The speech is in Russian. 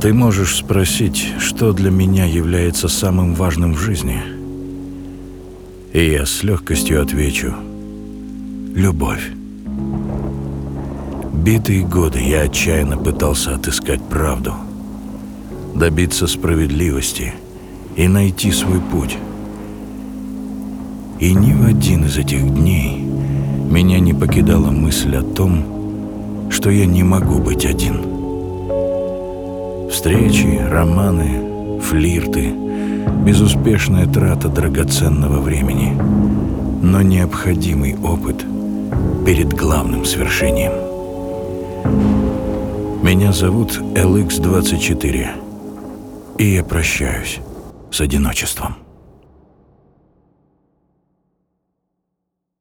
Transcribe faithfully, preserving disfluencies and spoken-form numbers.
Ты можешь спросить, что для меня является самым важным в жизни, и я с легкостью отвечу — любовь. Битые годы я отчаянно пытался отыскать правду, добиться справедливости и найти свой путь. И ни в один из этих дней меня не покидала мысль о том, что я не могу быть один. Встречи, романы, флирты, безуспешная трата драгоценного времени, но необходимый опыт перед главным свершением. Меня зовут эл икс двадцать четыре, и я прощаюсь с одиночеством.